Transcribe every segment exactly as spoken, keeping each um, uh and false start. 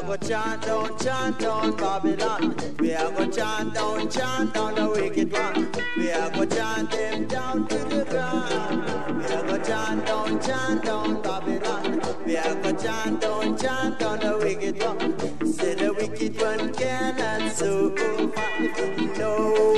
are go chant down, chant down Babylon. We are go chant down, chant down the wicked one. We are go chant them down to the ground. We are go chant down, chant down Babylon. We are go chant down, chant down the wicked one. Say the wicked one cannot survive. No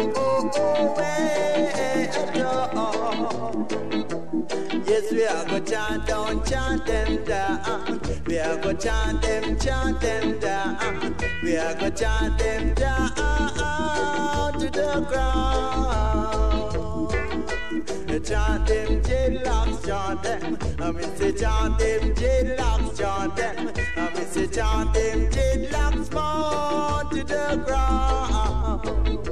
way at all. Yes, we are go chant down, chant them down. We are go chant them, chant them down. We are go chant them down to the ground. Chant them, jailocks, chant them. I mean say chant them, jailocks, chant them. I mean say chant them, jailocks, fall to the ground.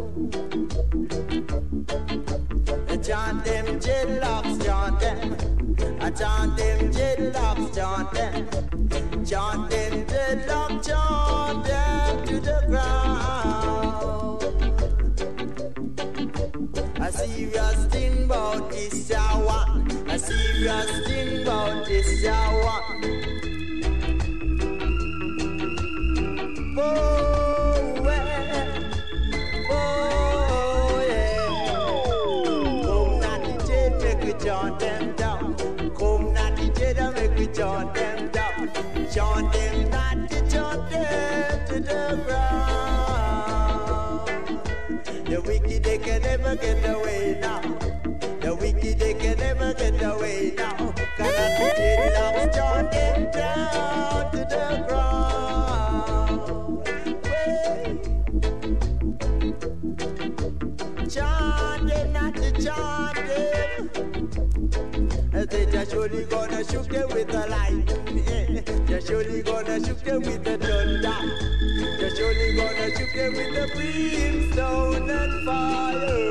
Chant them, jailocks, chant them. I chant them, jailocks, chant them. Chant them, jailocks, chant them to the ground. A serious thing about this hour. A serious thing about this hour. Oh, well, oh, yeah. Come now, the jail, make we chant them down. Come now, the jail, make we chant them down. Chant them, not to chant them to the ground. The wicked, they can never get away now. The wicked, they can never get away now. Cannot be jailed up, chant them down to the ground. Chant them, not to chant them. They just surely gonna shoot them with the light. Yeah. Just surely gonna shoot them with the thunder. Just surely gonna shoot them with the brimstone and fire.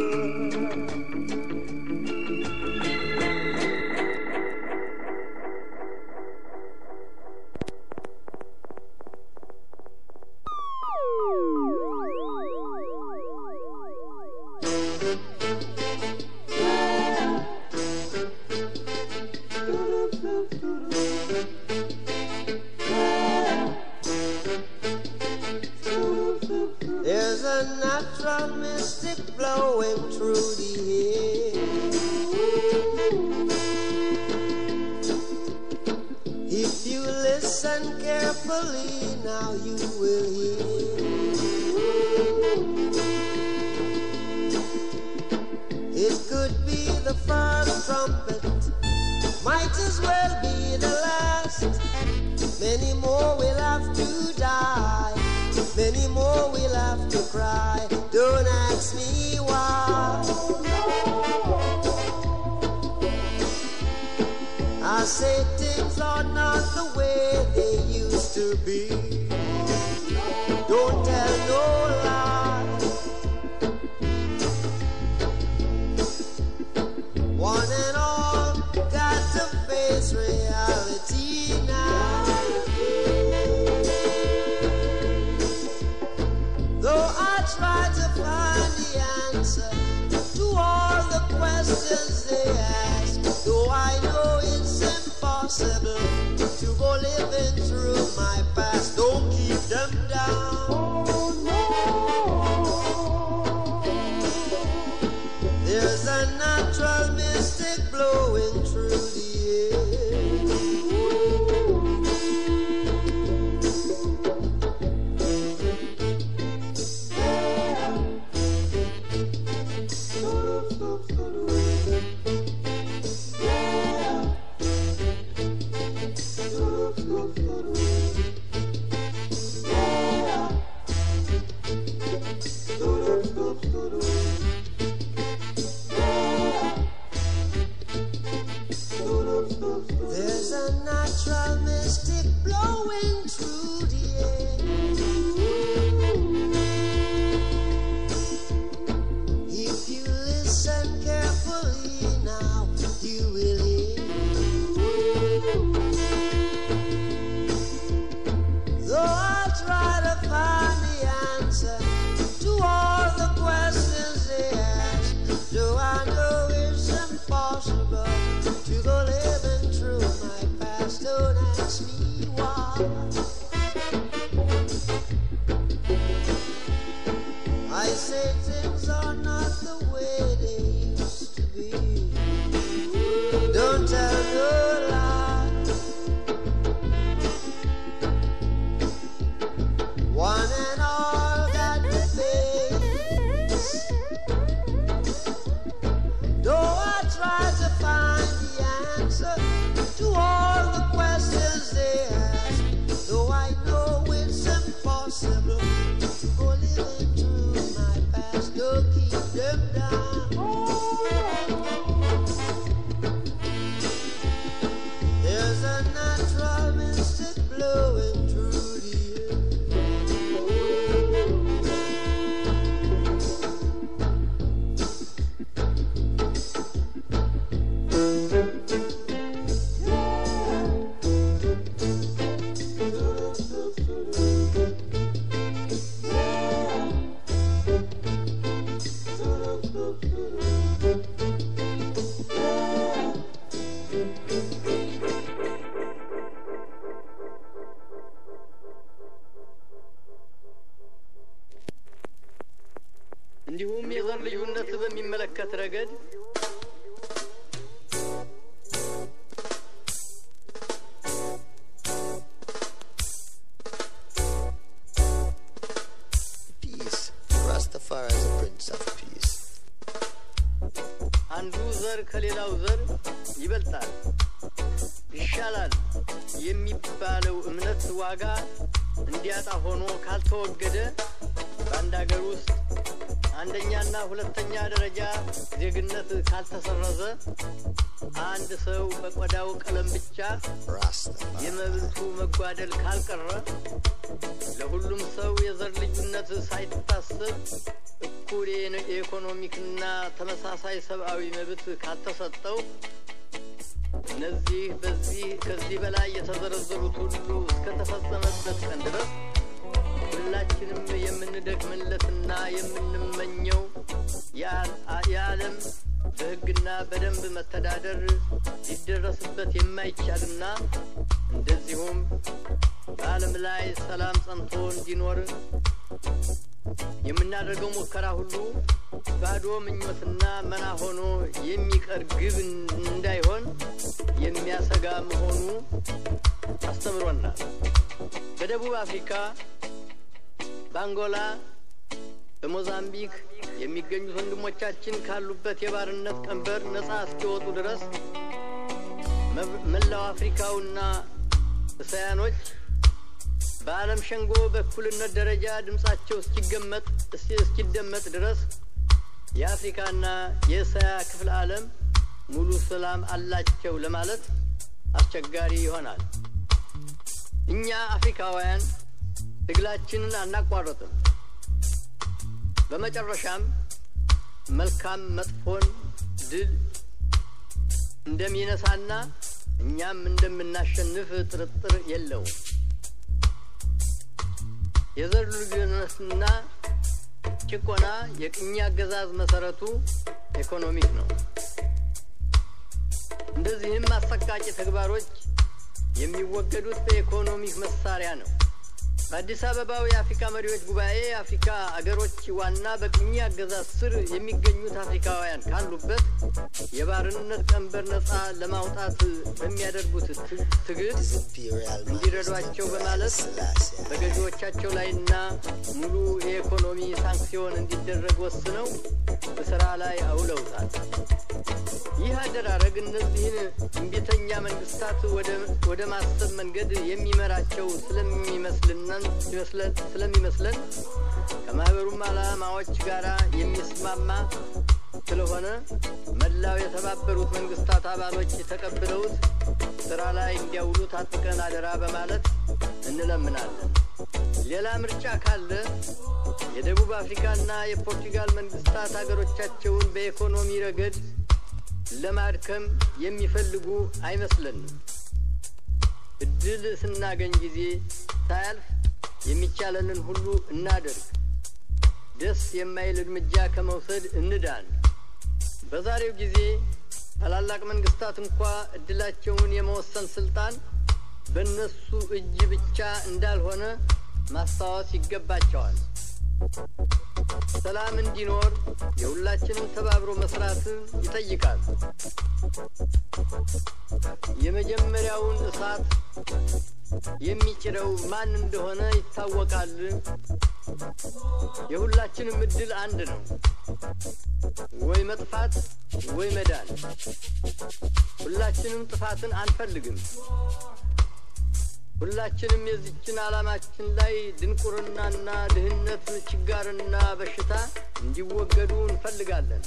There's a natural mystic blowing through the air. If you listen carefully, now you will hear. It could be the first trumpet, might as well be the last. Many more will have to die. Many more will have to cry. Don't ask me why. I say things are not the way they used to be. Don't tell no lie. One and all got to face reality now. Though I try to find the answer to all the questions they ask, though I know it's impossible to go living through my past, don't keep them down. እንዲሁም የዘር ልዩነት በሚመለከት ረገድ Rastafari is a prince of peace. አንዱ ዘር ከሌላው ዘር ይበልጣል ይሻላል የሚባለው እምነት ዋጋ እንዲያጣ ሆኖ ካልተወገደ በአንድ ሀገር ውስጥ አንደኛና ሁለተኛ ደረጃ ዜግነት ካልተሰረዘ አንድ ሰው በቆዳው ቀለም ብቻ የመብቱ መጓደል ካልቀረ ለሁሉም ሰው የዘር ልዩነት ሳይታሰብ እኩል የኢኮኖሚክና ተመሳሳይ ሰብአዊ መብት ካልተሰጠው እነዚህ በዚህ ከዚህ በላይ የተዘረዘሩት ሁሉ እስከተፈጸመበት ቀን ድረስ ሁላችንም የምንደክምለትና የምንመኘው የዓለም በሕግና በደንብ መተዳደር ሊደረስበት የማይቻልና እንደዚሁም በዓለም ላይ ሰላም ጸንቶ እንዲኖር የምናደርገው ሙከራ ሁሉ ባዶ ምኞትና መና ሆኖ የሚቀር ግብ እንዳይሆን የሚያሰጋ መሆኑ አስተምሮናል። በደቡብ አፍሪካ፣ በአንጎላ፣ በሞዛምቢክ የሚገኙት ወንድሞቻችን ካሉበት የባርነት ቀንበር ነፃ እስኪወጡ ድረስ መላው አፍሪካውና እስያኖች በዓለም ሸንጎ በእኩልነት ደረጃ ድምጻቸው እስኪገመጥ እስኪደመጥ ድረስ የአፍሪካና የእስያ ክፍለ ዓለም ሙሉ ሰላም አላቸው ለማለት አስቸጋሪ ይሆናል። እኛ አፍሪካውያን ትግላችንን አናቋርጥም። በመጨረሻም መልካም መጥፎን ድል እንደሚነሳና እኛም እንደምናሸንፍ ጥርጥር የለውም። የዘር ልዩነትና ጭቆና የቅኝ አገዛዝ መሰረቱ ኢኮኖሚክ ነው። እንደዚህም አሰቃቂ ተግባሮች የሚወገዱት በኢኮኖሚክ መሳሪያ ነው። በአዲስ አበባው የአፍሪካ መሪዎች ጉባኤ የአፍሪካ አገሮች ዋና በቅኝ አገዛዝ ስር የሚገኙት አፍሪካውያን ካሉበት የባርነት ቀንበር ነፃ ለማውጣት በሚያደርጉት ትግል እንዲረዷቸው በማለት በገዢዎቻቸው ላይና ሙሉ የኢኮኖሚ ሳንክሲዮን እንዲደረግ ወስነው በስራ ላይ አውለውታል። ይህ አደራረግ እነዚህን እምቢተኛ መንግስታት ወደ ማሰብ መንገድ የሚመራቸው ስለሚመስልና ስለሚመስለን ከማህበሩም ዓላማዎች ጋር የሚስማማ ስለሆነ መላው የተባበሩት መንግስታት አባሎች ተቀብለውት ስራ ላይ እንዲያውሉት አጥብቀን አደራ በማለት እንለምናለን። ሌላ ምርጫ ካለ የደቡብ አፍሪካና የፖርቱጋል መንግስታት አገሮቻቸውን በኢኮኖሚ ረገድ ለማድከም የሚፈልጉ አይመስለንም። እድል ስናገኝ ጊዜ ሳያልፍ የሚቻለንን ሁሉ እናደርግ። ደስ የማይል እርምጃ ከመውሰድ እንዳን። በዛሬው ጊዜ ታላላቅ መንግስታት እንኳ እድላቸውን የመወሰን ስልጣን በእነሱ እጅ ብቻ እንዳልሆነ ማስታወስ ይገባቸዋል። ሰላም እንዲኖር የሁላችንም ተባብሮ መስራት ይጠይቃል። የመጀመሪያውን እሳት የሚጭረው ማን እንደሆነ ይታወቃል። የሁላችንም እድል አንድ ነው፣ ወይ መጥፋት ወይ መዳን። ሁላችንም ጥፋትን አንፈልግም። ሁላችንም የዚችን ዓላማችን ላይ ድንቁርናና ድህነት፣ ችጋርና በሽታ እንዲወገዱ እንፈልጋለን።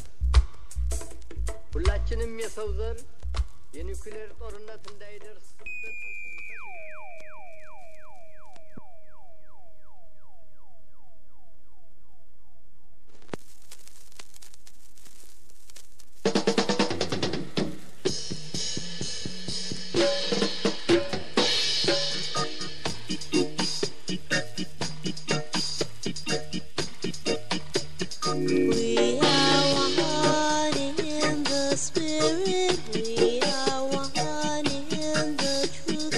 ሁላችንም የሰው ዘር የኒውክሌር ጦርነት እንዳይደርስበት We are one in the truth.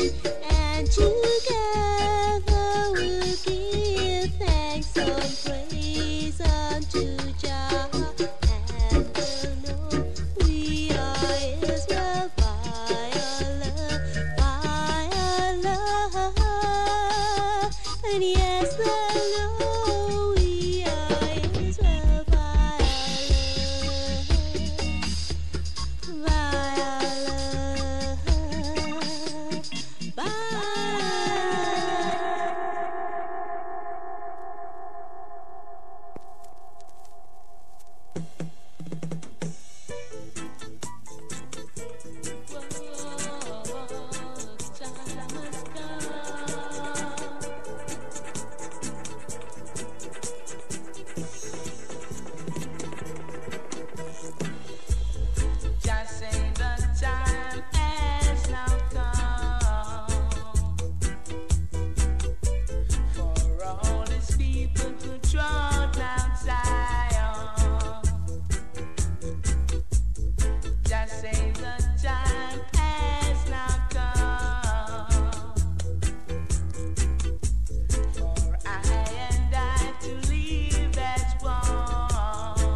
and together we'll give thanks and praise unto Jah, and we'll know we are Israel by Allah, by Allah, and yes, they'll know we are Israel by Allah, by Allah, by Just say the time has now come for all His people to trot Mount Zion. Just say the time has now come for I and I to live as one.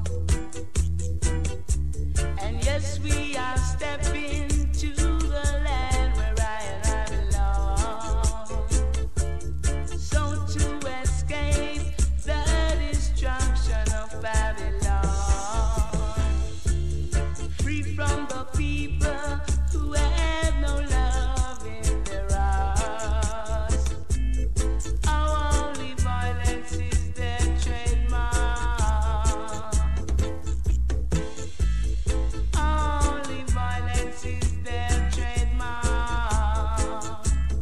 And yes, we are stepping to the land where I and I belong. So to escape the destruction of Babylon, free from the people who have no love in their hearts. Our only violence is their trademark. Only violence is their trademark.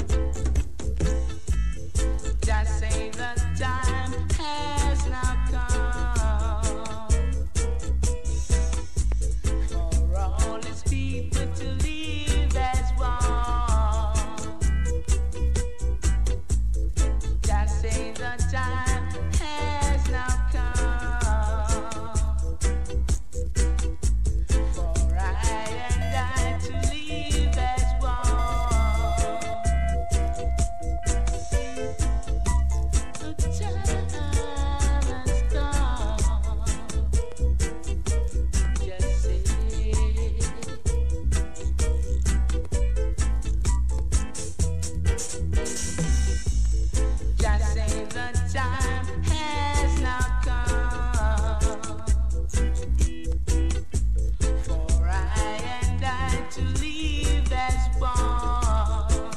Just say the time has now come for all His people to live as one. Just say the time has now come for I and I to live as one. The time has come. Just say. Just say the time has now come for I and I to live as one.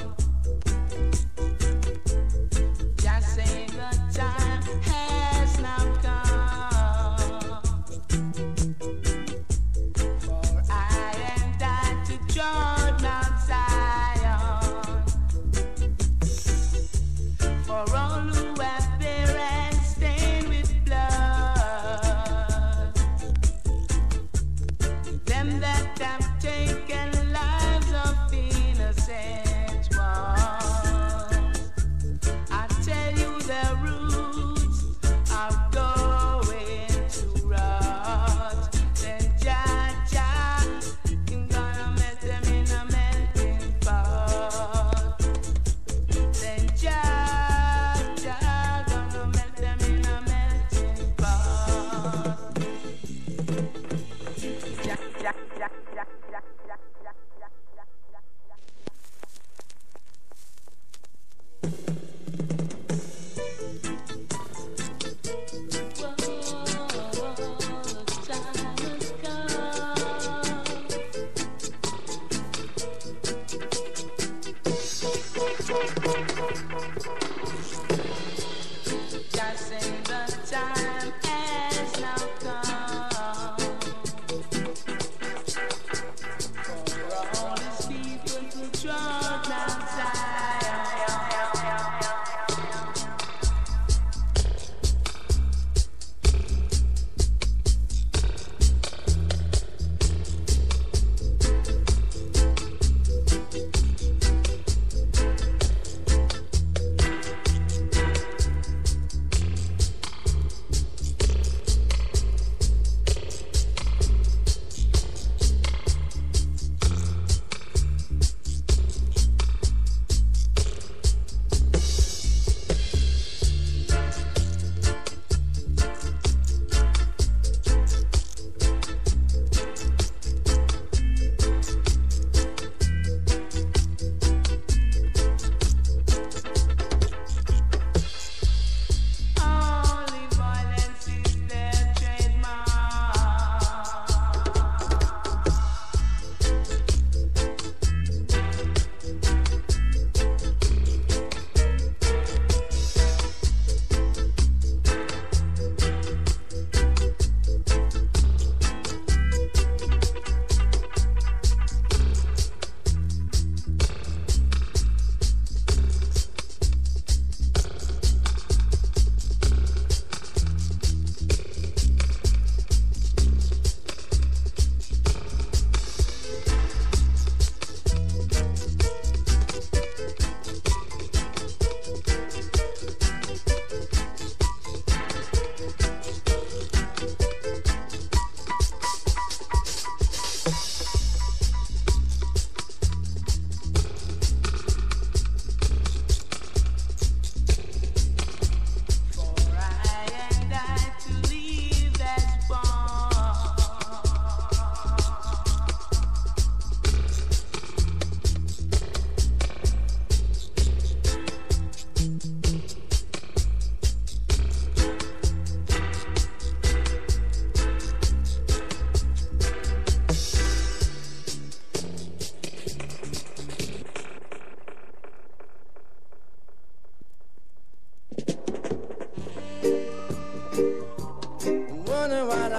Just say the time has now come for I and I to join Mount Zion. For all who have parents stained with blood, them that have taken lives of innocent ones, I tell you their roots are going to rot. Then Jah Jah gonna melt them in a melting pot. Then Jah Jah gonna melt them in a melting pot. Jah Jah Jah Jah Jah Jah Jah Jah Just say the time has now come for all His people to trot Mount Zion.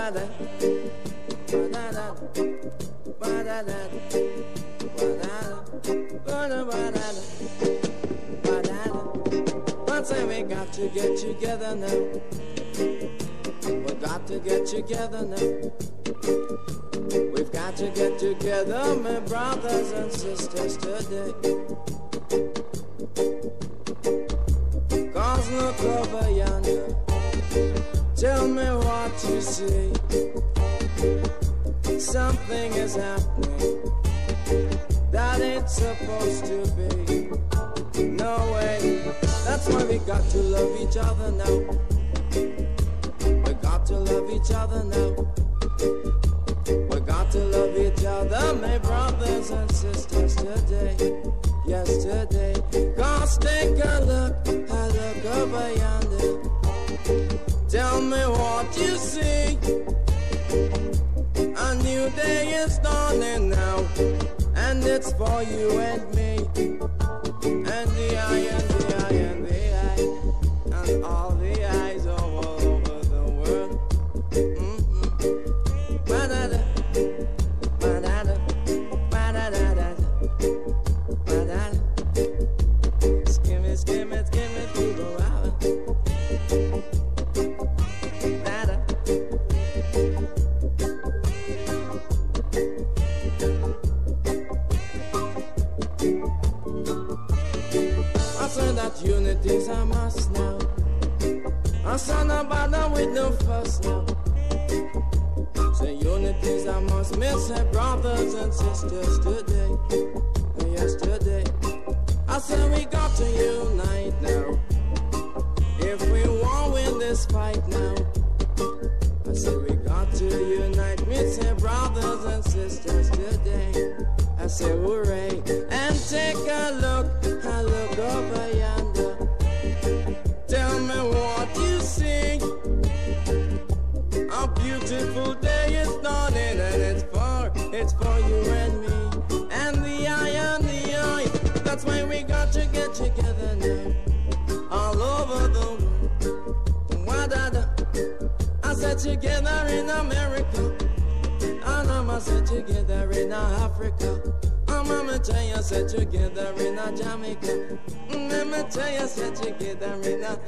We got to get together now. We got to get together now. We've got to get together, my brothers and sisters, today. Cause look over yonder, tell me what you see. Something is happening that ain't supposed to be. No way, that's why we got to love each other now. We got to love each other now. We got to love each other, my brothers and sisters, today. Yes, today. Cause take a look, a look over yonder. Tell me what you see. A new day is dawning now, and it's for you and me. And the eye, and the eye, and the eye, and all the eyes all over the world. Mm-hmm. Ba-da-da, ba-da-da, ba-da-da-da, ba-da-da. Skim it, skim it, skim it, people out. Da-da. I say that unity's a must now. I say no bother with no fuss now. Say unity's a must. Me say brothers and sisters today. Yes, today. I say we got to unite now. If we want win this fight now. I say we got to unite. Me say brothers and sisters today. I say hooray. And take a look, a look over yonder. Tell me what you see. A beautiful day is dawning, and it's for, it's for you and me. And the eye and the eye, that's why we got to get together now. All over the world. Wa-da-da. I said together in America. And I'm said together in Africa. Mama tell you said together in a Jamaica. Mama tell you said together in a.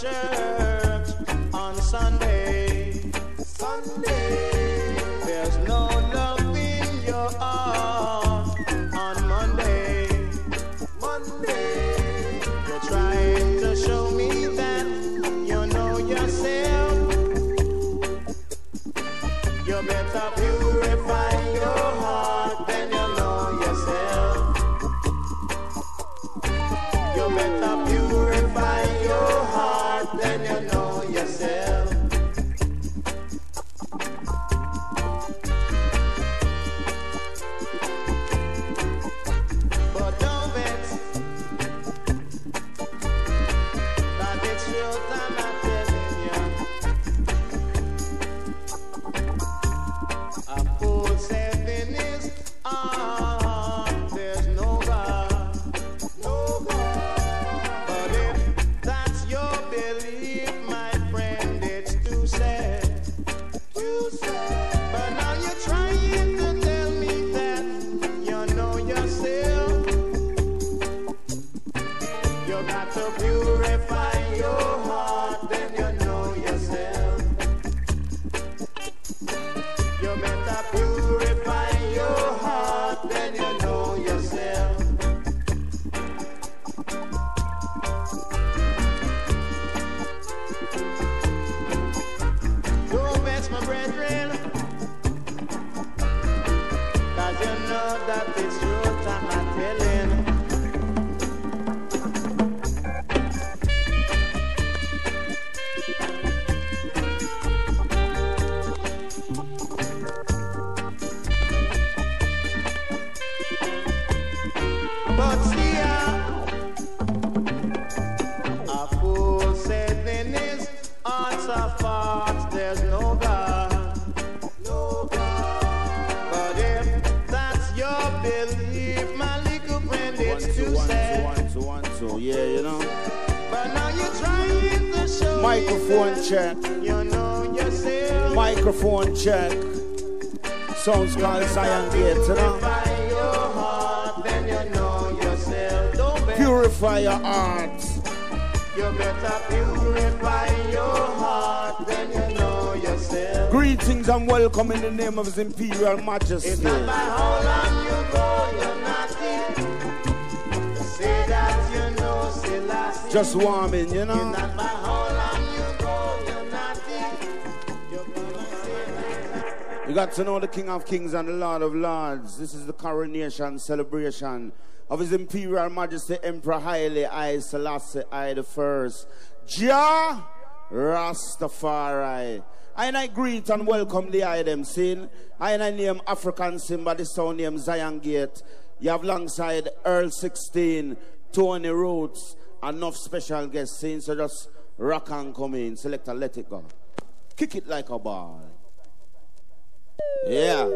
church on Sunday. Sunday. There's no love in your heart on Monday. Monday. You're trying to show me that you know yourself. You better purify your heart, then you know yourself. You better purify your heart, then you know yourself. But don't vex, that it's your time, I'm telling you. A fool seven is on, there's no God, no God. But if that's your belief, my friend, it's too sad, too sad. But now you're trying to tell me that you know yourself. You got to purify your heart, then you know yourself. You better purify your heart, then you know yourself. Don't vex my brethren, cause you know that it's truth I'm not telling. But see ya, a fool said in his hearts of hearts there's no God, no God. But if that's your belief, my little friend, it's too sad. One, two, one, two, yeah, you know. But now you're trying to show Microphone me check. that you know yourself. Microphone check. Sounds called Zion Gate, you know. Purify your heart, then you know yourself. Don't vex. Purify your heart. You better purify your heart, then you know yourself. Greetings and welcome in the name of His Imperial Majesty. It's not by how long you go, you're naughty. Say that you know, say last. Just warming, you It's know. not by how long you go, you're naughty. You're gonna say that. You got to know the King of Kings and the Lord of Lords. This is the coronation celebration of His Imperial Majesty Emperor Haile I Selassie I the First, Jah Rastafari. I and I greet and welcome the item scene. I and I name African Simba, the sound name Zion Gate. You have alongside Earl sixteen, Tony Roots, enough special guests scene. So just rock and come in, select and let it go. Kick it like a ball. Yeah.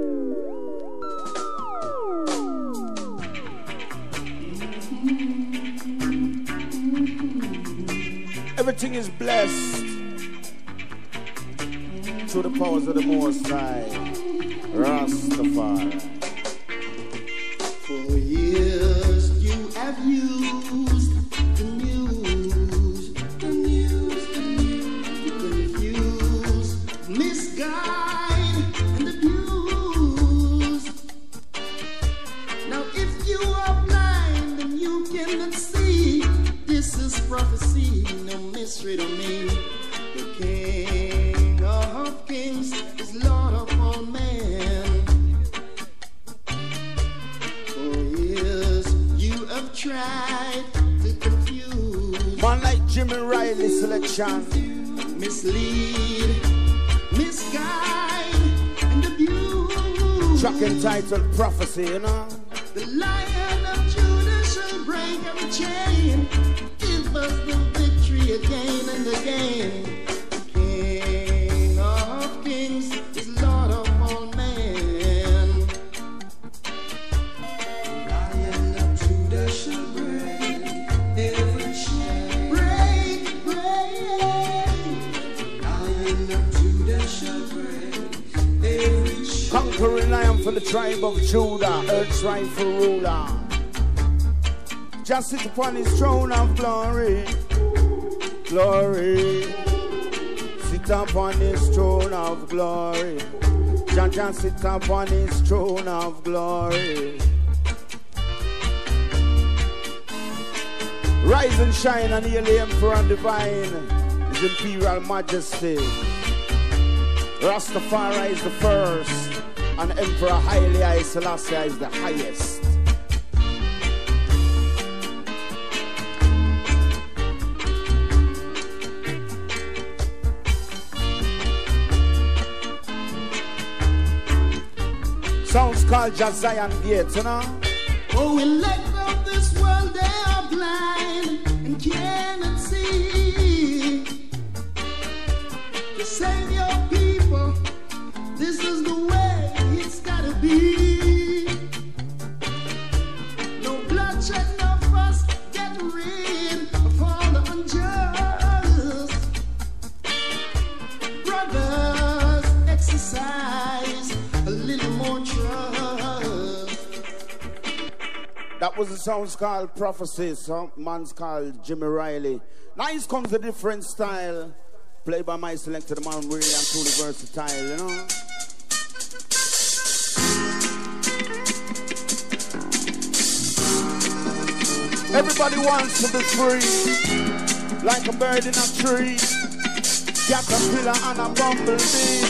Everything is blessed through the powers of the Most High, Rastafari. For years you have used the news, the news, the news to confuse, misguide, and abuse. Now if you are blind and you cannot see, this is prophecy, no mystery to me. The King of Kings is Lord of all men. For years you have tried to confuse, Man like Jimmy Riley selection. mislead, misguide, and abuse. Track entitled Prophecy, you know. The Lion of Judah shall break every chain, give us the victory again and again. King of Kings is Lord of all men. Lion of Judah shall break every chain. Break, break. Lion of Judah shall break every chain. Conquering lion from the tribe of Judah, earth's rightful ruler. Just sit upon his throne of glory. glory. Sit upon his throne of glory. Jah Jah sit upon his throne of glory. Rise and shine and hail the Emperor Divine, His Imperial Majesty. Rastafari is the first, and Emperor Haile Haile Selassie is the highest. Sounds called Jah Zion Gate, you know? Oh, elect of this world, they are blind and cannot see. To save your people, this is the way it's gotta be. No bloodshed, no fuss, get rid of all the unjust. Brothers, exercise a little more trust. That was the sounds called Prophecy. Some man's called Jimmy Riley. Now here comes a different style, played by my selected man, really and truly versatile, you know. Everybody wants to be free, like a bird in a tree, caterpillar and a bumblebee.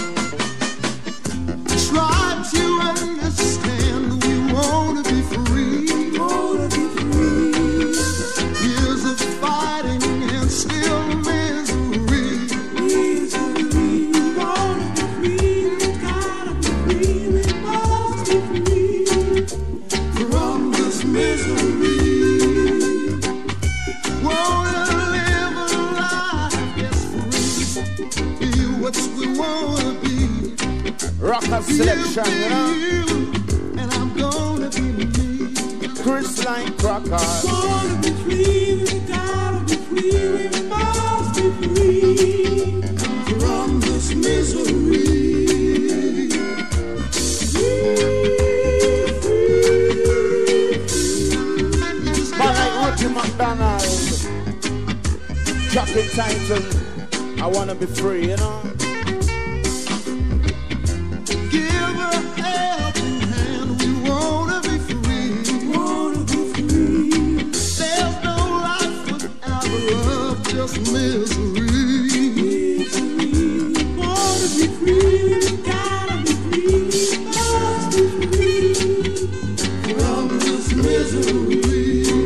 Try to understand, we wanna be free. Wanna be free. Years of fighting and still misery. Misery. We wanna be free. We gotta be free. We must be free from this misery. Wanna live a life, yes, free. Be what we wanna be. Rocker selection, you know. And I'm gonna be me. Chris Line Cracker. Wanna be free, we gotta be free, we must be free from this misery. Man like Ricky McDonald, jacket title, I wanna be free, you know. Misery. Wanna be free, gotta be free, must be free from this misery.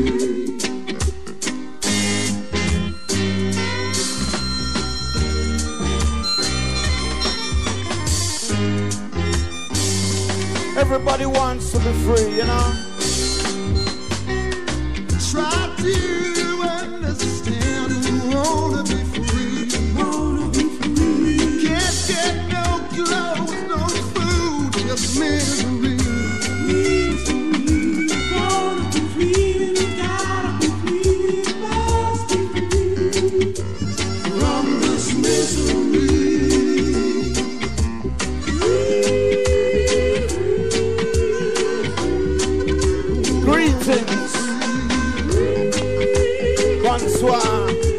Everybody wants to be free, you know. Try to understand. Wanna be free, wanna be free. Can't get no clothes, no food, just misery. Misery. Wanna be free, we gotta be free, must be free from this misery. Greetings. Bonsoir.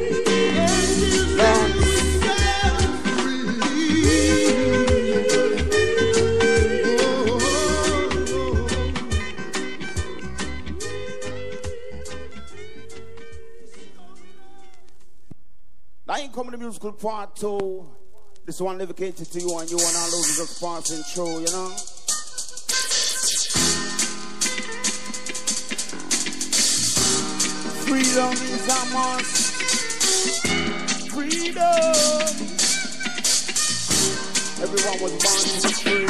Coming to musical part two. This one dedicated to you and you and all those just passing through, you know. Freedom is a must. Freedom. Everyone was born to be free.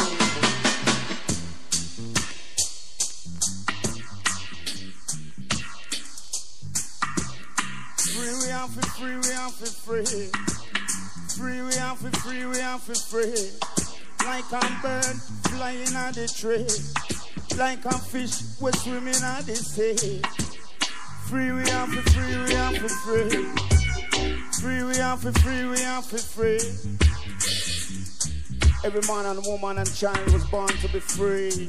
Free, we are for free, we are for free. Free, we are for free, we are for free. Like a bird flying at the tree. Like a fish, we're swimming at the sea. Free, we are for free, we are for free. Free, we are for free, we are for free. Every man and woman and child was born to be free.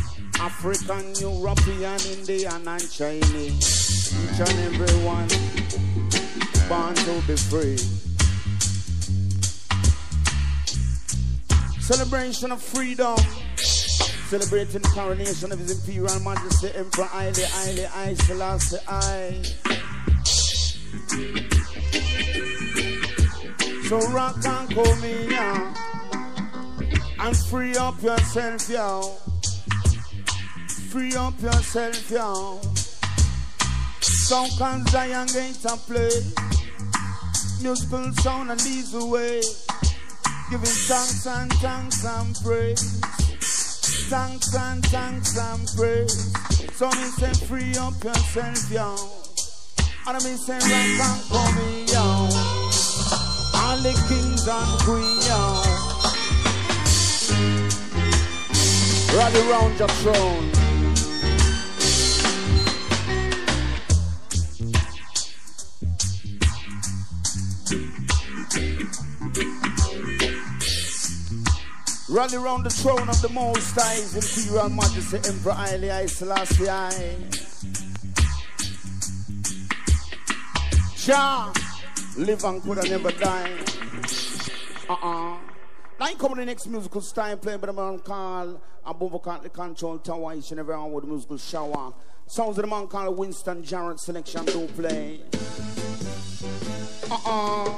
African, European, Indian and Chinese. Each and every one born to be free. Celebration of freedom. Celebrating the coronation of His Imperial Majesty Emperor Haile Haile I Selassie I. So rock and come in, yeah, and free up yourself, yo. Free up yourself, yo. Sound can Zion Gate and play. Musical sound and leads the way. Giving thanks and thanks and praise. Thanks and thanks and praise. So me say free up yourself, yo. And me say rock and come in, yo. All the kings and queens, yo. Rally round your throne. Rally round the throne of the Most High, His Imperial Majesty Emperor Haile I Selassie I. Jah, live and could have never die. Uh-uh. Now you come to the next musical style playing by the man called Above the Control Tower, each and every hour with the musical shower. Sounds of the man called Winston Jarrett selection do play. Uh-uh.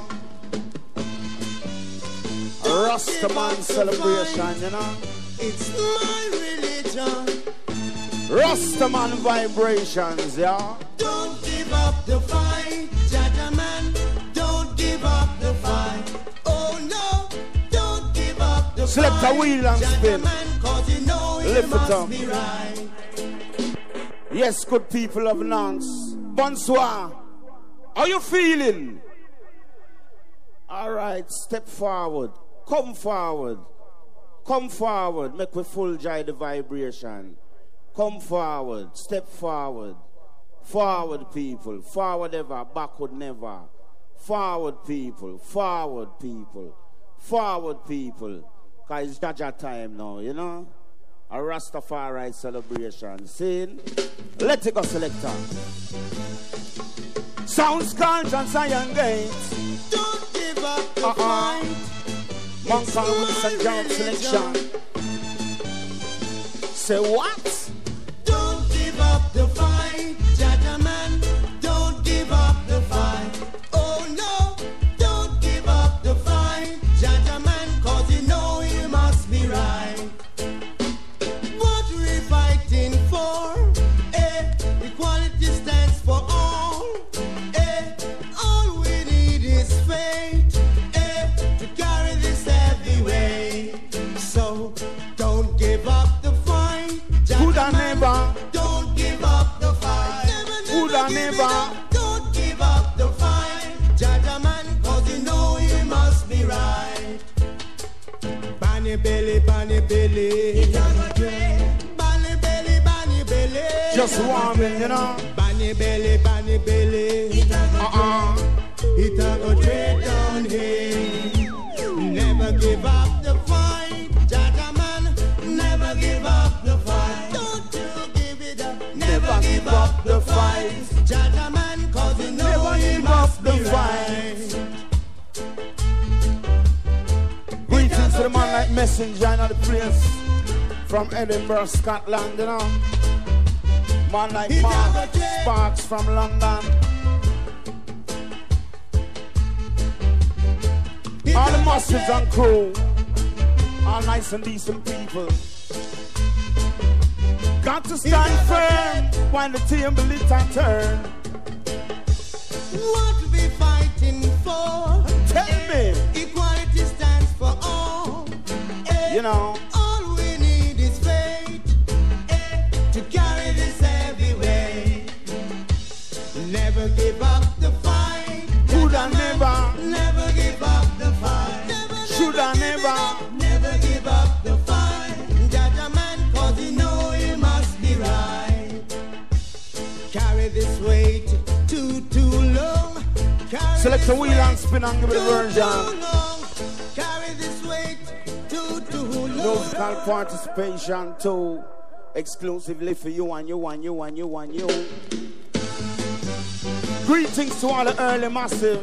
Rastaman celebration, you know. It's my religion. Rastaman vibrations, yeah. Don't give up the fight, Jaja man. Don't give up the fight. Oh no, don't give up the Select fight. Select a wheel and spin. Man, cause you know lift it must up. Be right. Yes, good people of Nance. Bonsoir. How you feeling? All right, step forward. Come forward. Come forward. Make we full joy the vibration. Come forward. Step forward. Forward, people. Forward ever. Backward never. Forward, people. Forward, people. Forward, people. Because it's Jaja time now, you know? A Rastafari celebration. See? Let it go, selector. Sounds conscious Zion Gate. Don't give up the uh-uh. fight. Monkey Winston Jarrett selection. Say what? Don't give up the fight, Jaja man. Don't give up the fight. Oh no, don't give up the fight, Jaja man. Cause you know you must be right. What we're fighting for, eh? Equality stands for all, eh? All we need is faith, eh? To carry this heavy weight. So don't give up the fight, Jaja man. Never. Don't give up the fight. Never, never, never. Don't give up the fight, Jaja man. Cause you know you must be right. Bunny belly, bunny belly. Bunny belly, bunny belly. Just warming, you know. Bunny belly, bunny belly. Uh-uh. It a go straight down here. Never give up the fight, Jaja man. Never give up the fight. Don't you give it up. Never, Never give up the fight, Jaja man. Cause you know Never you give must up the be fight. right. Greetings to the man like Messenger in the place from Edinburgh, Scotland, you know. Man like Mark Sparks from London. All the muscles and crew. All nice and decent people. Got to stand firm when the table is and turn. What we fighting for? Tell me. Equality stands for all. Eh, You know. all we need is faith, eh, to carry this heavy weight. Never give up the fight. Coulda never. Never give up the fight. Never, Shoulda never. Never give up the fight. Jaja man, cause you know you must be right. Carry this weight too, too long. Carry Select the this wheel and weight spin and give it a too, version. too long. Carry this weight too, too long. Musical participation too. Exclusively for you and you and you and you and you. Greetings to all the early massive.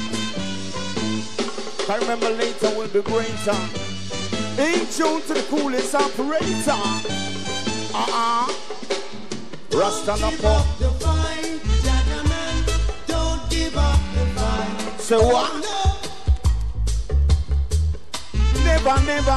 I remember later will be greater. In tune to the coolest operator. Uh-uh. Rasta no pop. The fight, gentlemen, don't give up the fight. Say what? Never, never.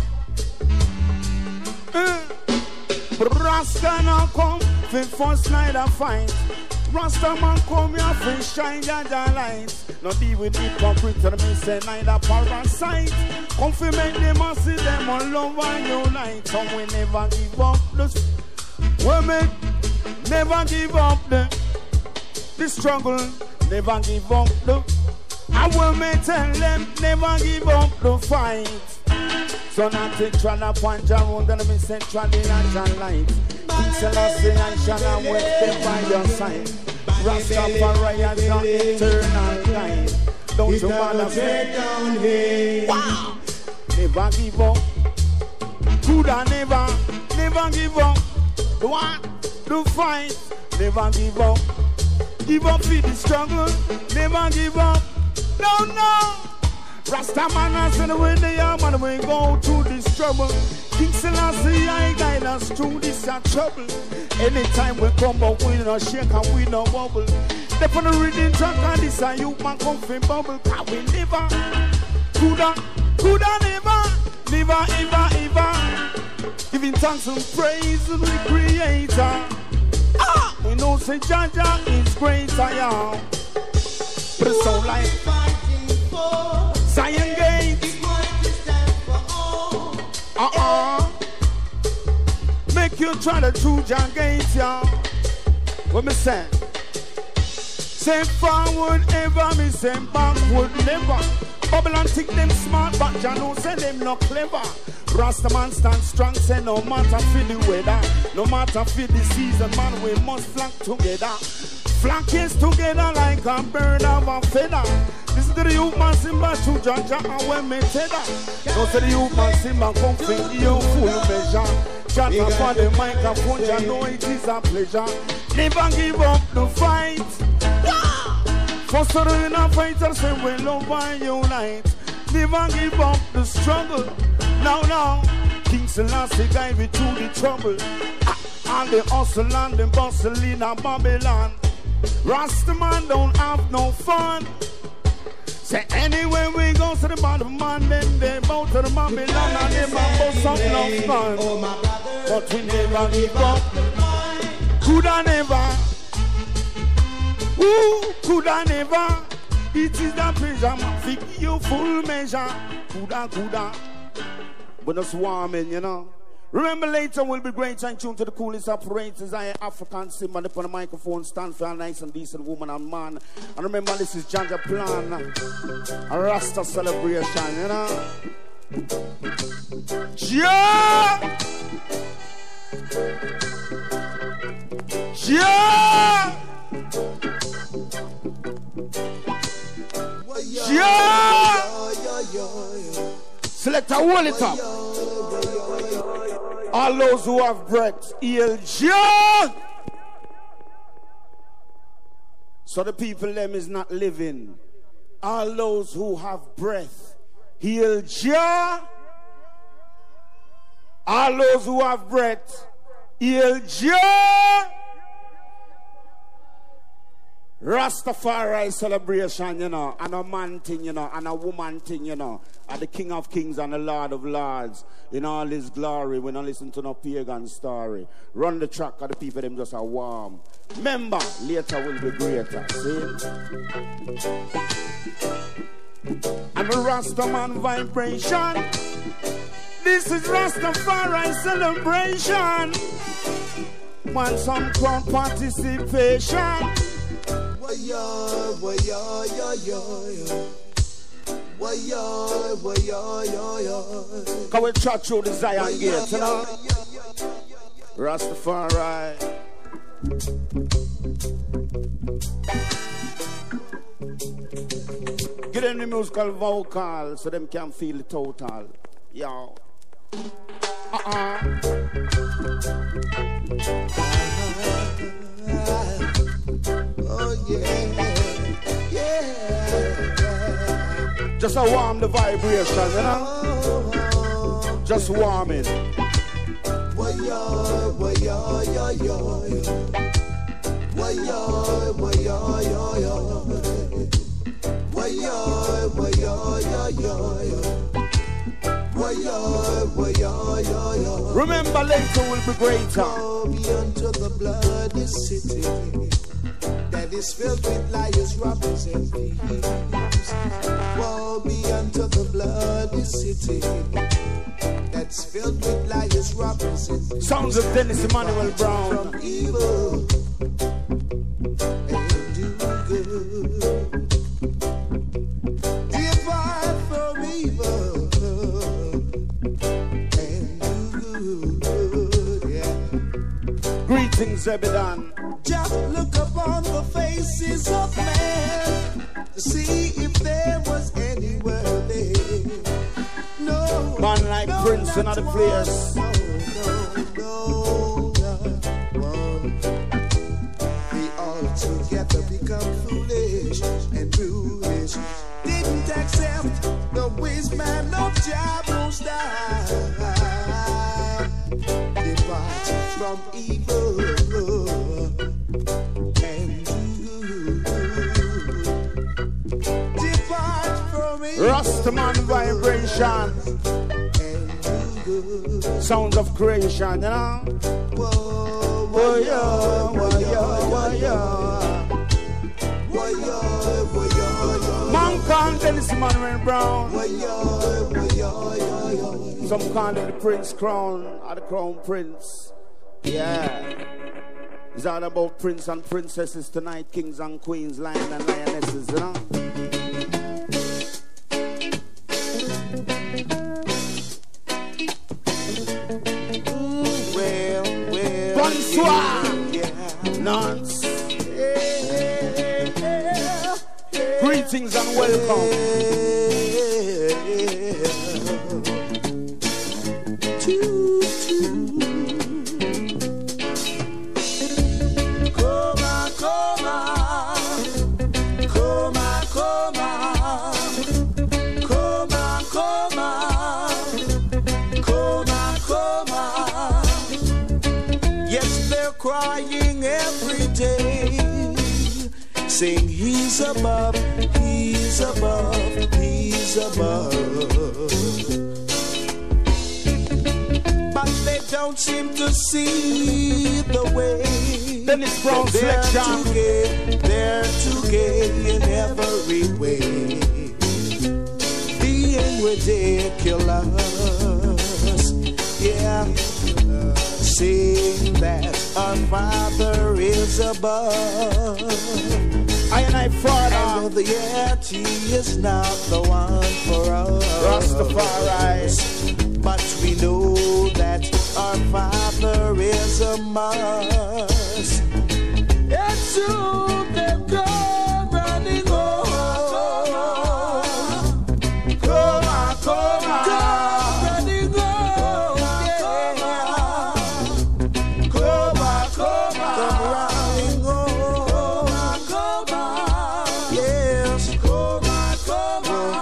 Uh. Rasta no come for first night of fight. Rasta man come here for shine your light. Not deal with hypocrite and me say neither parasite. Come for make them and see them on love and unite. So we never give up the women, never give up the the struggle, never give up the. I will me tell them never give up the fight. So not to try to punch around and me say try the national light. Selassie I shall and wait them by your side. Rastafari is your eternal guide. Don't you wanna say down here? Wow. Never give up. Coulda never, never give up. The what? The fight. Never give up. Give up for the struggle. Never give up. No, no. Rasta man has said when they are man we go through this trouble. King Selassie I guide us through this trouble. Anytime we come up we no shake and we no bubble. They put the reading track and this and you man come from bubble. Cause we never coulda, coulda never, never ever ever giving thanks and praise to the creator. Ah, we know say Jaja is greater, yeah. But it's so like Zion Gate. Uh-uh. Make you try to choose your gates, y'all. What me say? Say forward ever, me say backward never. Babylon think them smart, but ya know say them not clever. Rasta man stand strong, say no matter for the weather, no matter for the season, man we must flock together. Flock is together like a bird of a feather. Listen to the youth man Simba to Jaja and when me tether. Don't say the youth man Simba come from you full measure. Chat up on the microphone, ya know it is a pleasure. Never give up the fight. First of all, in a fighter say we love and unite. Never give up the struggle. Now, now, King Selassie guide me through the trouble. All the hustle and the bustle in a Babylon. Rasta man don't have no fun. Say anywhere we go to the bottom man, then they bow to the Babylon and they bust up no fun. But we never give up. Coulda never. Ooh, coulda never. It is the pleasure, man. Fig you full measure. Coulda, coulda. But that's warming, you know. Remember later we'll be great and tuned to the coolest operators. I am African Simba upon the microphone stand for a nice and decent woman and man. And remember this is Jaja Plan, a Rasta celebration, you know. Yeah! Yeah! Yeah! Select a wall it up. All those who have breath, heal Jah. So the people them is not living. All those who have breath, heal Jah. All those who have breath, heal Jah. Rastafari celebration, you know, and a man thing, you know, and a woman thing, you know, and the King of Kings and the Lord of Lords in all his glory. We don't listen to no pagan story. Run the track, and the people them just are warm. Remember, later will be greater. See? And the Rastaman vibration. This is Rastafari celebration. Want some crowd participation. Waya, waya, ya, ya, ya. Waya, waya, ya, ya. Can we chat through the Zion Gate, you know? Rastafari. Get them the musical vocal so them can feel the total. Yo. Uh-uh. Oh yeah, yeah. Just a warm the vibration, you know? Just warming. Why yo, why yo, yo, yo, yo. Why yo, why yo, yo, yo. Why yo, why yo, yo, yo, yo. Why yo, why yo, yo, yo. Remember, later will be greater. Go beyond to the bloody city that is filled with liars, robbers, and thieves. Go beyond to the bloody city that's filled with liars, robbers, and thieves. Sounds of Dennis Emmanuel Brown. From evil and do good. Depart from evil and do good. Yeah. Greetings, Zebedon. Just look upon the faces of men to see if there was anywhere there. No, Man like no, Prince and other players. No, no, no, no. They all together become foolish and foolish. Didn't accept the wisdom of Jah Most High. Depart from evil. Rastaman vibration. Sounds of creation, you know? Whoa, yeah, whoa, yeah, whoa, yeah. Man called Dennis Emmanuel Brown. Some call him the Prince Crown, or the Crown Prince. Yeah. It's all about prince and princesses tonight, kings and queens, lions and lionesses, you know? Bonsoir, Nance. Greetings and welcome. Coma, coma, coma, coma, coma, coma, coma, coma. Yes, they're crying every day, saying he's above, he's above, he's above. But they don't seem to see the way. Dennis Brown they're selection. too gay, they're too gay in every way, being ridiculous. Yeah. Saying that our Father is above. I and I Father. And the Yeti is not the one for us. Rastafari. But we know that our Father is a must. And soon they'll go running home. Come on, come on. Go running home. Come on, come on. Come running home. Come on. Yes, come on, come on.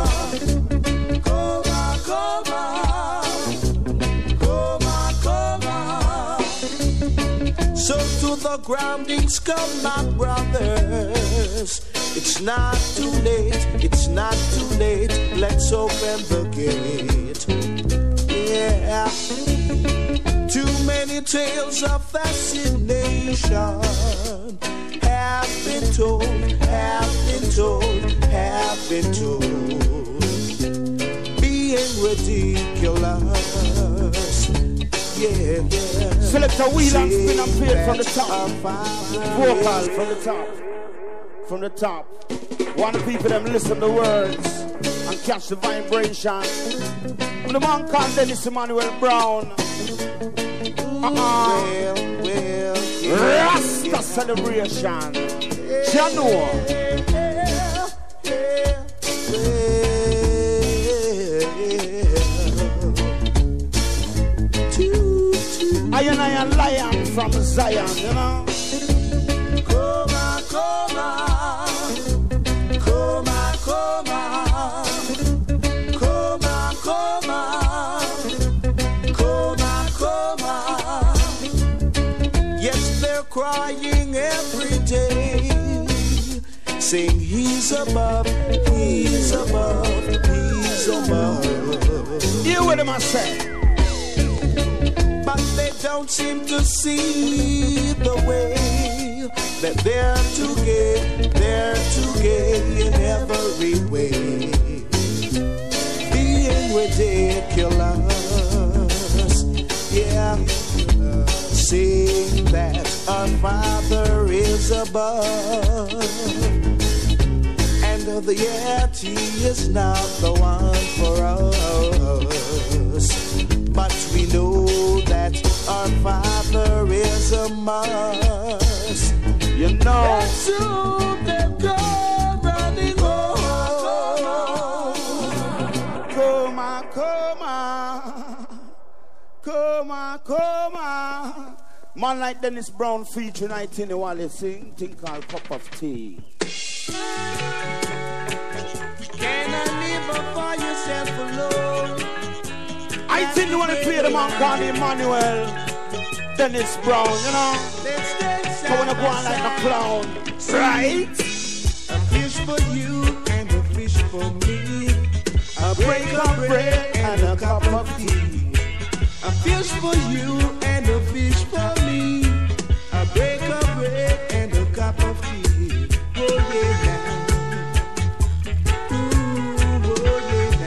Come on, come on. Come on, come on. So to the groundings come, my brothers. It's not too late, it's not too late. Let's open the gate. Yeah. Too many tales of fascination have been told, have been told, have been told. Being ridiculous. Yeah, yeah. Select a wheel and spin and play from the top. Vocal from the top. From the top. Want the people them listen to the words and catch the vibration. When the man called Dennis Emmanuel Brown. Uh-uh. Well, well, yeah, Rasta yeah. celebration. Janua. I and I am lion from Zion, you know. Come on, come crying every day, saying he's above, he's above, he's above. You with him, I say. But they don't seem to see the way that they're to get, they're to get in every way. Being ridiculous, yeah, saying that our Father is above, and the Yeti is not the one for us. But we know that our Father is a must. You know, that's who they go running home. Come on, come on, come on, come on. Man like Dennis Brown featuring nineteen while they sing, thing called Cup of Tea. Can I live for yourself alone? I think you want to play the man called Emmanuel, Dennis Brown, you know? So when I go on like a clown, right? A fish for you and a fish for me. A break of bread and a cup of tea. A fish for you and a fish for me. A break of bread and a cup of tea. Oh yeah now. Ooh, oh yeah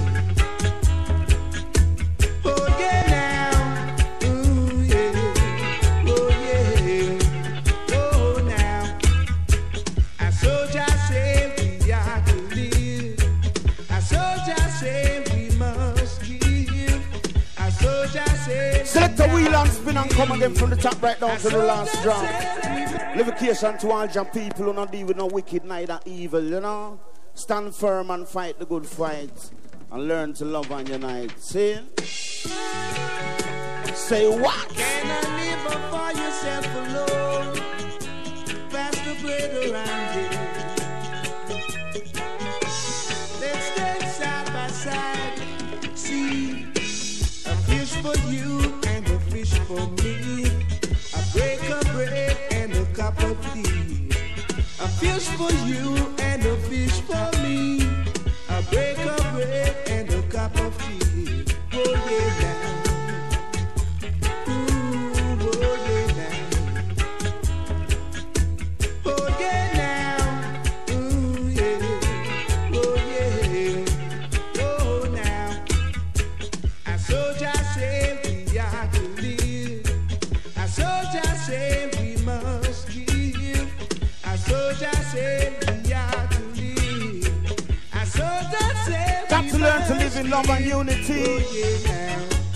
now. Oh yeah now. Ooh yeah. Oh yeah. Oh now. A soldier say we are to live. A soldier say we must give. A soldier say. Select the wheel and spin and come again from the top right down to the last drum. Livication to all your people who not deal with no wicked, neither evil, you know. Stand firm and fight the good fight and learn to love and unite. See? Say what? Can I live for yourself alone? Pass the bread around here. Let's stand side by side. See, a fish for you and a fish for me. A break of bread and a cup of tea. A fish for you and a fish for me. A break of bread and a cup of tea. Oh yeah now. Ooh, oh yeah now. Oh yeah now. Ooh yeah. Oh yeah. Oh now. A soldier say we are to live. A soldier say we must give. A soldier say we are to live. A soldier say Got we to learn to must live in love and unity. Oh yeah now.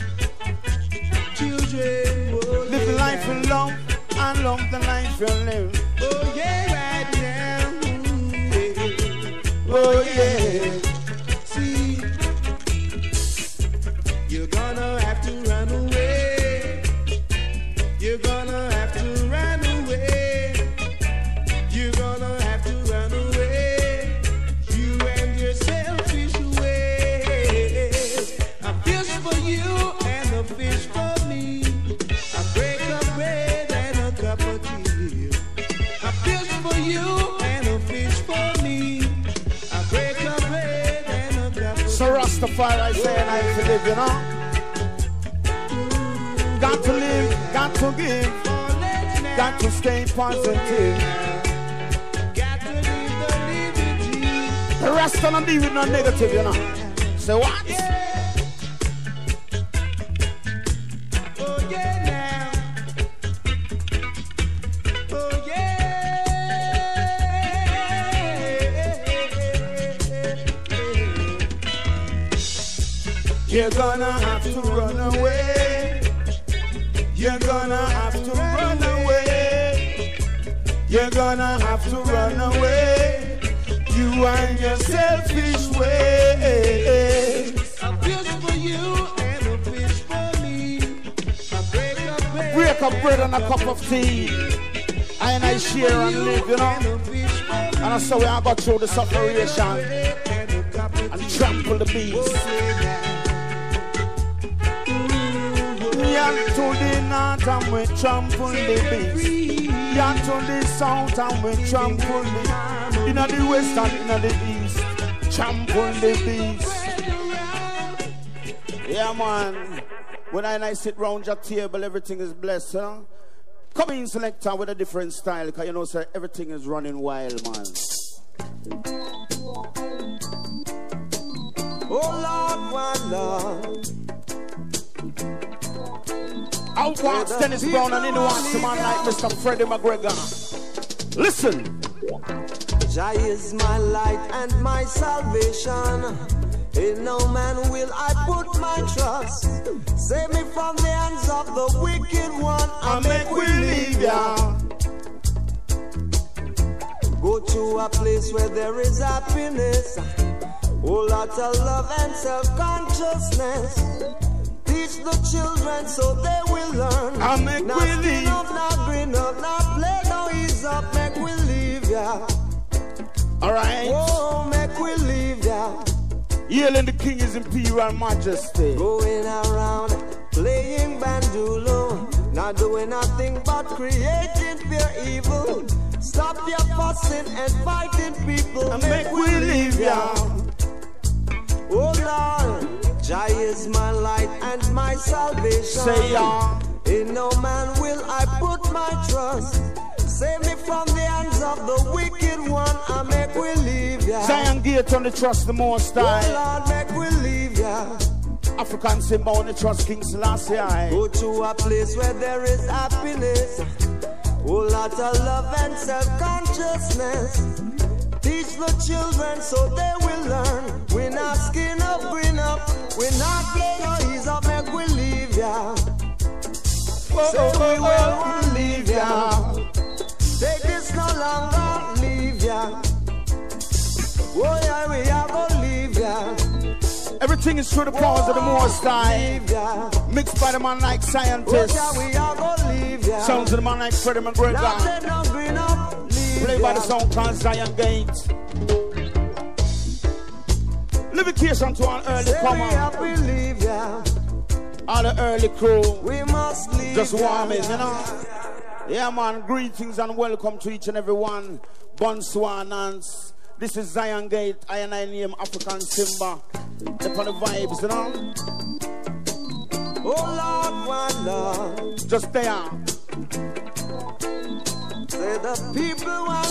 Children, oh Live the yeah life in love and love the life you live. Oh yeah, right now. Ooh, yeah. Oh yeah. See, you're gonna have to run away. You're gonna have to run away. You're gonna have to run away. You and your selfish ways. A fish for you and a fish for me. A break of bread and a cup of tea. A fish for you and a fish for me. A break of bread and a cup of So Rastafari saying I have to live, you know? Got to live, got to give, got to stay positive. Got to live the liberty. The rest of them deal with no negative, you know? Say what? Oh yeah now. Oh yeah. You're gonna have to run away. You're gonna have to run away. You're gonna have to run away. You and your selfish ways. A fish for you and a fish for me. A break of bread. Break up bread and a cup of tea. I and I share and live, you know. And that's how we are got through the separation and trample the beast. Yeah. Yan to the north and we trample the beast. Yan to the south and we trample the in the west and in the east. Trample the beast. Yeah, man. When I and I sit round your table, everything is blessed, huh? Come in, selector, with a different style, because you know, sir, everything is running wild, man. Oh, Lord, my Lord. Out walks Dennis Brown and in wants a man like Mister Freddie McGregor. Listen. Jah is my light and my salvation. In no man will I put my trust. Save me from the hands of the wicked one. I make we leave ya. Go to a place where there is happiness. Oh, lots of love and self-consciousness. Teach the children so they will learn. I make not we leave. Up, not green up, not play, no ease up. Make we leave ya. All right. Oh, make we leave ya. Yelling the King is Imperial Majesty. Going around playing bandolo, not doing nothing but creating pure evil. Stop your fussing and fighting people. And make we leave ya. Oh Lord, Jah is my light and my salvation. Say ya. In no man will I put my trust. Save me from the hands of the wicked one. I make we leave ya. Zion Gate on the trust the Most High. Oh Lord, make we leave ya. African symbol on the trust King Selassie. Go to a place where there is happiness. Oh, lot of love and self-consciousness. Teach the children so they will learn. We're not skin up, green up. We're not play no ease up, make we leave ya. Oh, Say oh, we oh, will oh, leave ya. Take this no longer, leave ya. Oh yeah, we are gonna leave ya. Everything is through the powers of the Most High. Mixed by the man like scientists. Oh yeah, we are gonna leave ya. Sounds of the man like Freddie McGregor. No green up, leave Played by the sound called Zion Gate. Livication to an early comer. All the early crew. We must leave. Just warming, you know. Yeah, man. Greetings and welcome to each and every one. Bonsoir, Nance. This is Zion Gate. I and I name African Simba. They're on the vibes, you know. Oh Lord, one love. Just there. Say the people want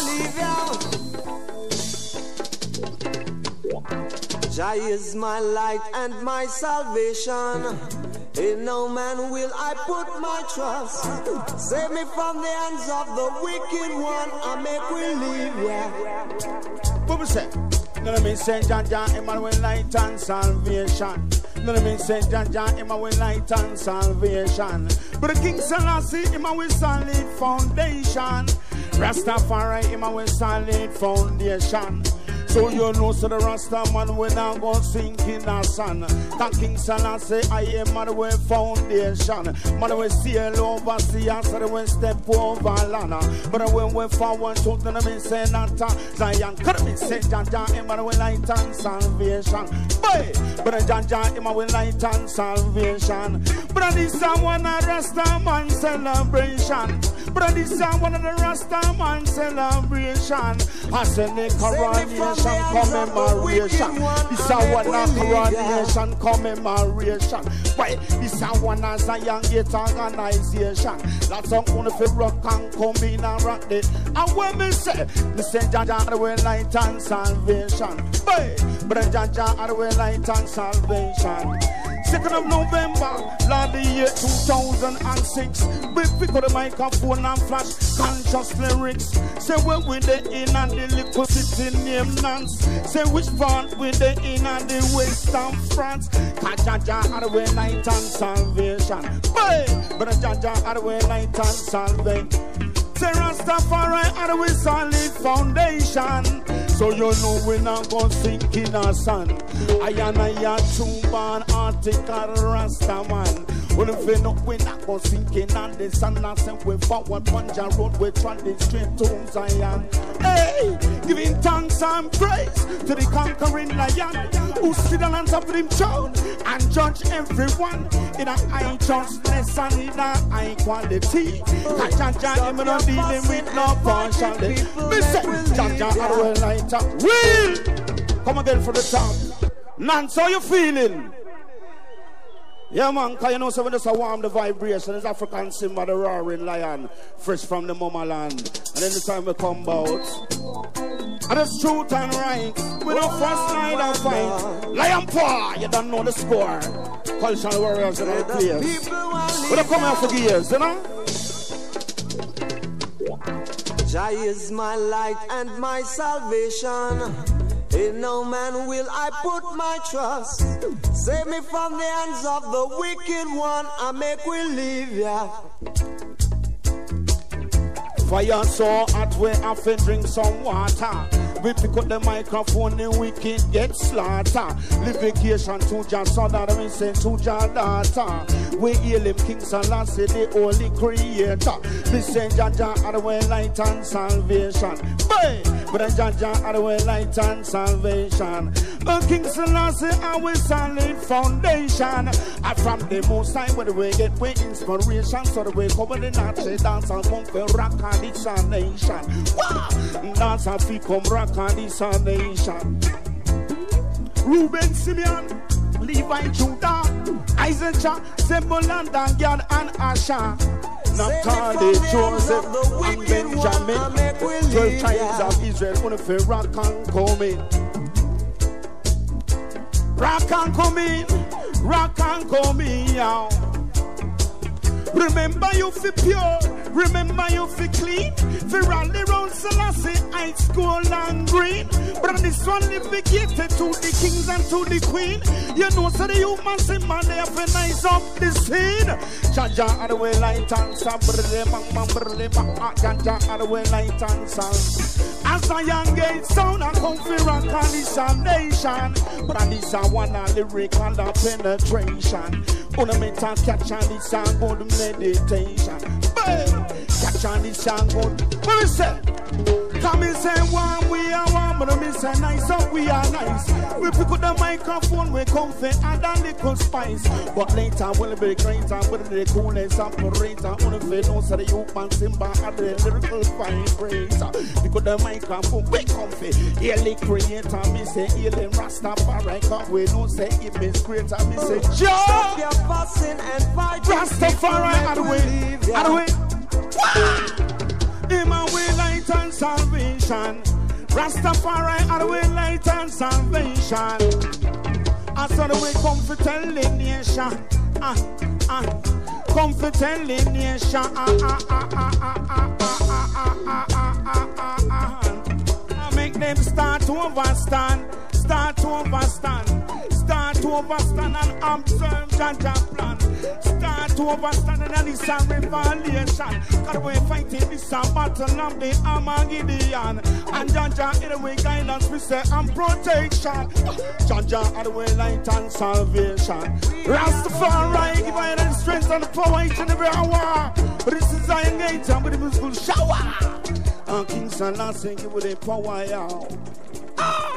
to leave you. Jah is my light and my salvation. In no man will I put my trust. Save me from the hands of the wicked one. I make we leave ya. What we say? None of me say Jah Jah Emmanuel light and salvation. None of me say Jah Jah Emmanuel light and salvation. But the King Selassie Emmanuel solid foundation. Rastafari Emmanuel solid foundation. So you know, so the Rasta man when I go sink in the sun. Thank King Selassie, I am Manuel foundation. Manuel sail over sea, so they will step over land. But when we forward to the name say not Zion, could me say Jah Jah Emmanuel light and salvation. Boy, but Jah Jah Emmanuel light and salvation. But this is one of the Rasta man celebration. But this is one of the Rasta man celebration. I send the coronation. Commemoration. This is one coronation commemoration. Why? This is one as a young Gate organization. Lots of people feel rock and come in and rock it. And when me say, me say Jah Jah the way light and salvation. Why? But Jah Jah the way light and salvation. second of November, Lord, the year two thousand six. We pick up the microphone and flash conscious lyrics. Say where we the in and the little city named Nance. Say which part we the in and the western France. Jah Jah are the way light and salvation. Hey, but Jah Jah are the way light and salvation. Say Rastafari are the way solid foundation. So you know we not gonna sink in our sun. I and I are two born fanatical Rasta man. When we feel up, we not go sinking on the sun and send we forward Panja road, we trotting straight to Zion. Hey, giving thanks and praise to the conquering lion who sit on top of him throne and judge everyone in a high justness and in a high quality. Cause Jaja him not dealing with no partiality. Me say, Jaja are well light up. Will come again for the top. Nance, how you feeling? Yeah, man, because you know, so when it's a warm the vibration, it's African Simba, the roaring lion, fresh from the mama land. And then the time we come out, and it's truth and right, we don't first night and fight. Lion paw, you don't know the score. Cultural warriors in the place. We don't come here for years, you know? Jah is my light and my salvation. In no man will I put my trust. Save me from the hands of the wicked one, and make we live, yeah. Fire so hot, we have to drink some water. We pick up the microphone and we can get slaughtered. Live vacation to Jah, son that we send to Jah daughter. We hail him King Selassie, the only creator. Listen, Jah Jah are the way light and salvation. Boy, but Jah Jah are the way light and salvation. Oh, King Selassie, our solid foundation. And from the most time where we get we inspiration, so the way cover the natural dance and come for rock and this a nation. Wow, dance and we come rock and this a nation. Reuben, Simeon, Levi, Judah, Isaac, Zebulun, Dan, Gad, and Asher. Naphtali, Joseph, and Benjamin. Twelve tribes of Israel, gonna feel rock and come in. Rock and come in, rock and come in, y'all. Remember you fi pure, remember you fi clean. Fi rally round Selassie, high school and green. But this one navigated to the kings and to the queen. You know, so the human simmer, they have to nice up the scene. Jaja are the way light and sound. Jaja are the way light and sound. As a young gate sound, I come fi rock on this a nation. But this a one a lyric and a penetration. Una me talk catch on this song good meditation. Bam! Catch on this song good. What we say? Come and say one we are one, but me say nice up we are nice. We pick up the microphone, we come for add a little spice. But later we'll be greater with the coolest operator. Una fe no say the youth man Simba add the lyrical vibrator. Pick up the microphone, we come for healing creator. Me say healing Rastafari, cause we no say image creator. Me say stop your fussing and fighting. Rastafari add away, add away. In my way light and salvation. Rastafari add away light and salvation. I saw the way come for tell the nation. Ah, ah, come for tell the nation. Ah, ah, ah, ah, ah, ah, ah, ah, ah, ah, ah. I make them start to understand, start to understand. Start to overstand and observe Jaja plan. Start to overstand and this a revelation. Cause we're fighting this a battle of the Armageddon. And Jaja in the way guidance we say and protection. Jaja in the way light and salvation. Rastafari give I the strength and the power each and every hour. This is Zion Gate and with the musical shower. And King Selassie give with the power, y'all. Ah!